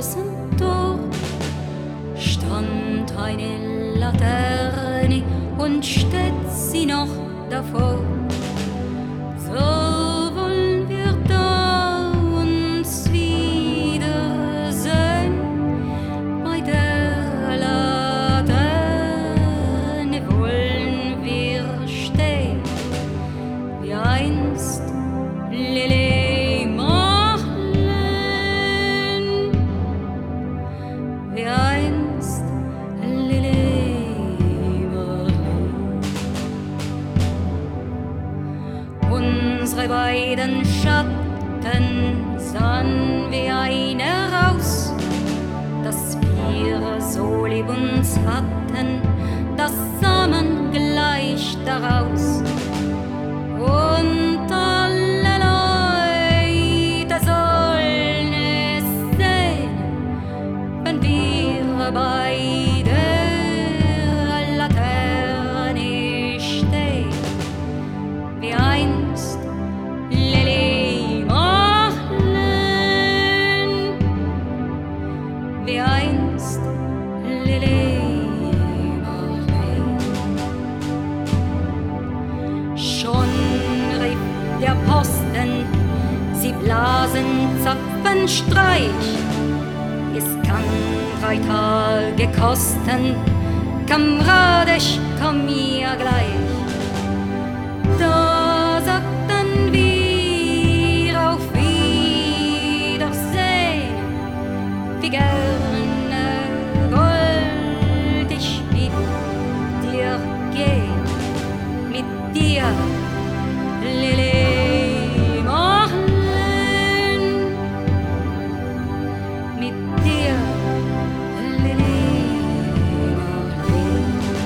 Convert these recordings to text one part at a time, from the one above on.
großen Tor stand eine Laterne und steht sie noch davor. So wollen wir da uns wiedersehen, bei der Laterne wollen wir stehen, wie einst Lili Marleen, wie einst Lili Marleen. Unsere beiden Schatten sahen wie eine raus, dass wir so lieb uns hatten, das sah man gleich daraus. Und alle Leute sollen es sehen, wenn wir bei der Laterne stehen, wie einst Lili Marleen, wie einst Lili Marleen. Schon rief der Posten, sie blasen Zapfenstreich. Es kann 3 Tage kosten, Kamerad, ich komm mir gleich. Da sagten wir auf Wiedersehen, wie gerne wollt ich mit dir gehen, mit dir, Lili Marleen, mit dir, Lili Marleen.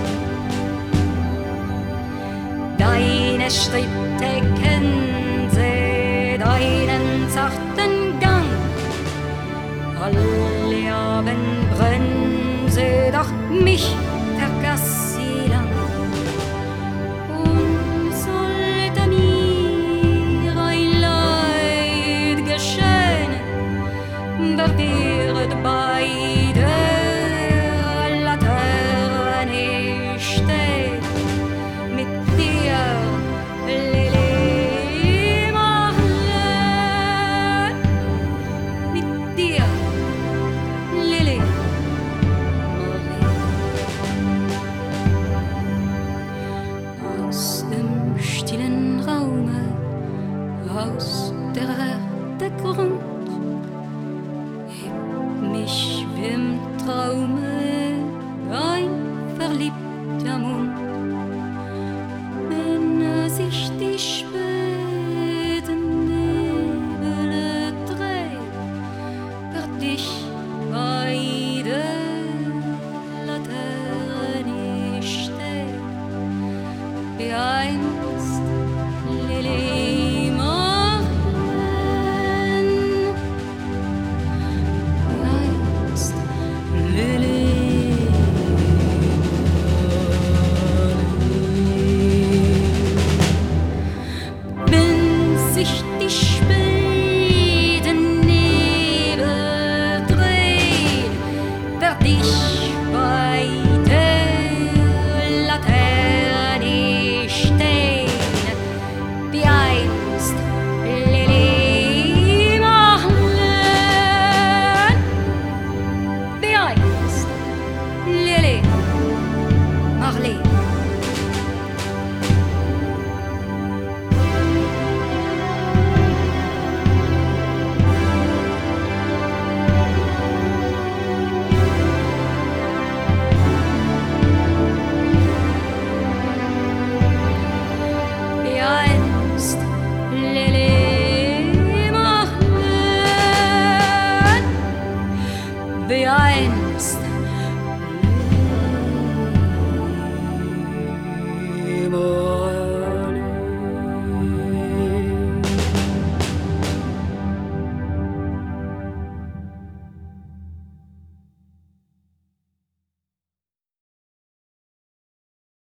Deine Schritte kennen sie, deinen zarten Gang. Alle Abend brennen sie, doch mich vergaß sie lang. Und sollte mir ein Leid geschehen, wer wird bei